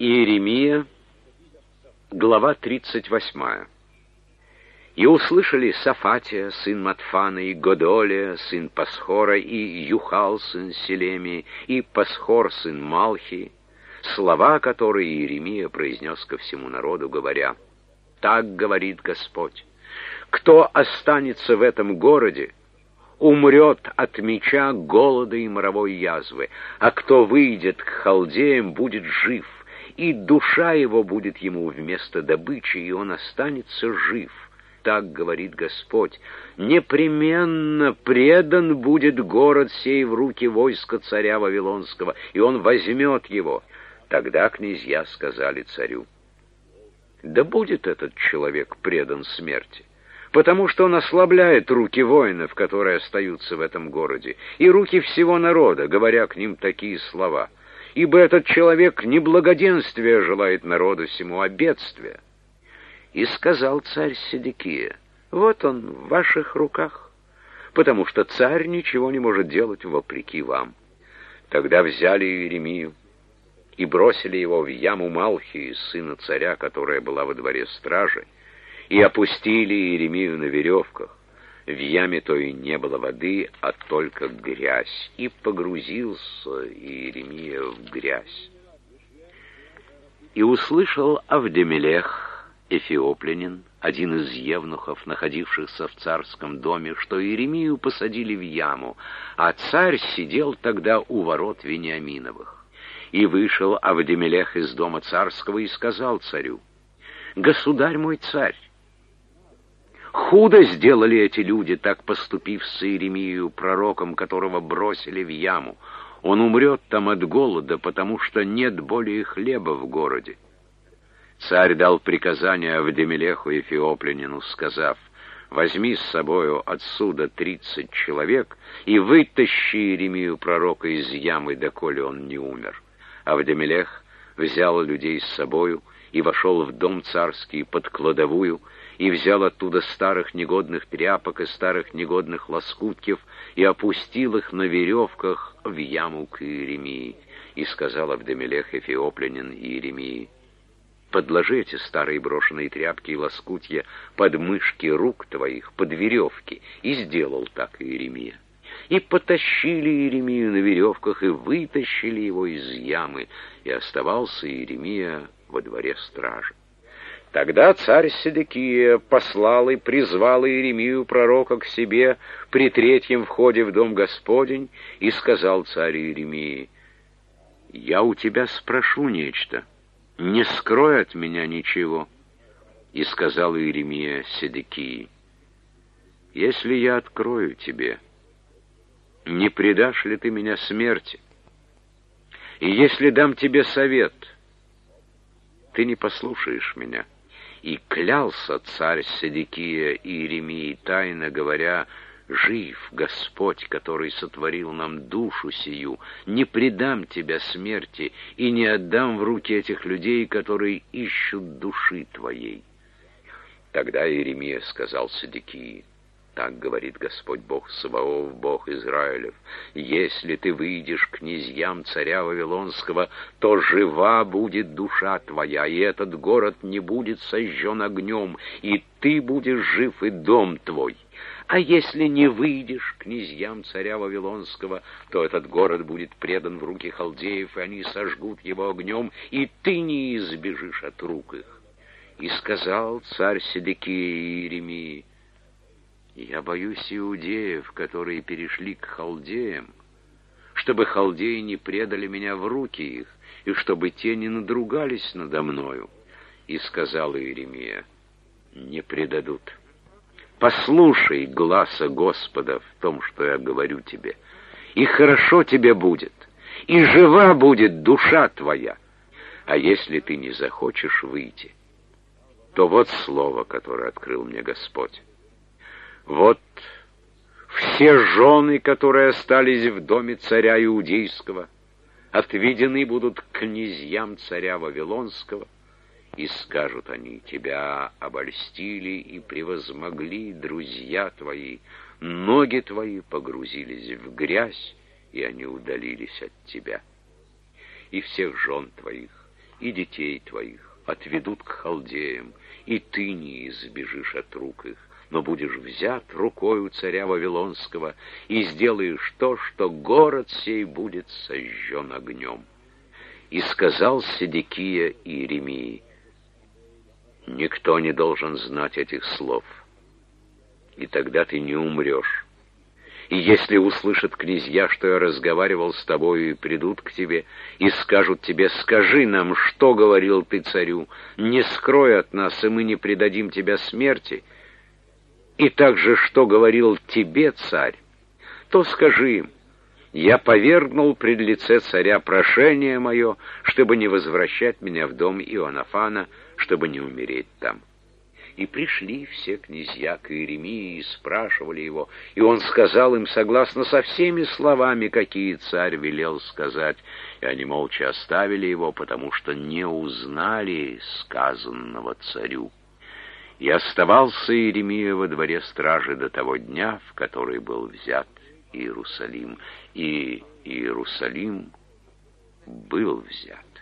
Иеремия, глава 38. «И услышали Сафатия, сын Матфана, и Годолия, сын Пасхора, и Юхал, сын Селемии, и Пасхор, сын Малхии, слова, которые Иеремия произнес ко всему народу, говоря: «Так говорит Господь, кто останется в этом городе, умрет от меча, голода и моровой язвы, а кто выйдет к халдеям, будет жив, и душа его будет ему вместо добычи, и он останется жив. Так говорит Господь, непременно предан будет город сей в руки войска царя Вавилонского, и он возьмет его». Тогда князья сказали царю: «Да будет этот человек предан смерти, потому что он ослабляет руки воинов, которые остаются в этом городе, и руки всего народа, говоря к ним такие слова. Ибо этот человек не благоденствия желает народу сему, а бедствия». И сказал царь Седекия: «Вот он в ваших руках, потому что царь ничего не может делать вопреки вам». Тогда взяли Иеремию и бросили его в яму Малхии, сына царя, которая была во дворе стражи, и опустили Иеремию на веревках. В яме той не было воды, а только грязь, и погрузился Иеремия в грязь. И услышал Авдемелех, эфиоплянин, один из евнухов, находившихся в царском доме, что Иеремию посадили в яму, а царь сидел тогда у ворот Вениаминовых. И вышел Авдемелех из дома царского и сказал царю: «Государь мой царь, худо сделали эти люди, так поступив с Иеремией, пророком, которого бросили в яму. Он умрет там от голода, потому что нет более хлеба в городе». Царь дал приказание Авдемелеху эфиоплянину, сказав: «Возьми с собою отсюда 30 человек и вытащи Иеремию пророка из ямы, доколе он не умер». Авдемелех взял людей с собою и вошел в дом царский под кладовую, и взял оттуда старых негодных тряпок и старых негодных лоскутков, и опустил их на веревках в яму к Иеремии. И сказал Авдемелех эфиоплянин Иеремии: «Подложи эти старые брошенные тряпки и лоскутья под мышки рук твоих, под веревки». И сделал так Иеремия. И потащили Иеремию на веревках, и вытащили его из ямы, и оставался Иеремия во дворе стражи. Тогда царь Седекия послал и призвал Иеремию пророка к себе при третьем входе в дом Господень, и сказал царь Иеремии: «Я у тебя спрошу нечто, не скрой от меня ничего». И сказал Иеремия Седекии: «Если я открою тебе, не предашь ли ты меня смерти? И если дам тебе совет, ты не послушаешь меня». И клялся царь Седекия Иеремии тайно, говоря: «Жив Господь, который сотворил нам душу сию, не предам тебя смерти и не отдам в руки этих людей, которые ищут души твоей». Тогда Иеремия сказал Седекии: «Так говорит Господь Бог Саваоф, Бог Израилев: если ты выйдешь к князьям царя Вавилонского, то жива будет душа твоя, и этот город не будет сожжен огнем, и ты будешь жив, и дом твой. А если не выйдешь к князьям царя Вавилонского, то этот город будет предан в руки халдеев, и они сожгут его огнем, и ты не избежишь от рук их». И сказал царь Седекия Иеремии: «Я боюсь иудеев, которые перешли к халдеям, чтобы халдеи не предали меня в руки их, и чтобы те не надругались надо мною». И сказал Иеремия: «Не предадут. Послушай гласа Господа в том, что я говорю тебе, и хорошо тебе будет, и жива будет душа твоя. А если ты не захочешь выйти, то вот слово, которое открыл мне Господь. Вот все жены, которые остались в доме царя Иудейского, отведены будут к князьям царя Вавилонского, и скажут они: тебя обольстили и превозмогли друзья твои, ноги твои погрузились в грязь, и они удалились от тебя. И всех жен твоих, и детей твоих отведут к халдеям, и ты не избежишь от рук их, но будешь взят рукою царя Вавилонского, и сделаешь то, что город сей будет сожжен огнем». И сказал Седекия Иеремии: «Никто не должен знать этих слов, и тогда ты не умрешь. И если услышат князья, что я разговаривал с тобою, и придут к тебе, и скажут тебе: скажи нам, что говорил ты царю, не скрой от нас, и мы не предадим тебя смерти, и также, что говорил тебе царь, то скажи им: я повергнул пред лице царя прошение мое, чтобы не возвращать меня в дом Иоаннафана, чтобы не умереть там». И пришли все князья к Иеремии и спрашивали его, и он сказал им согласно со всеми словами, какие царь велел сказать, и они молча оставили его, потому что не узнали сказанного царю. И оставался Иеремия во дворе стражи до того дня, в который был взят Иерусалим, и Иерусалим был взят.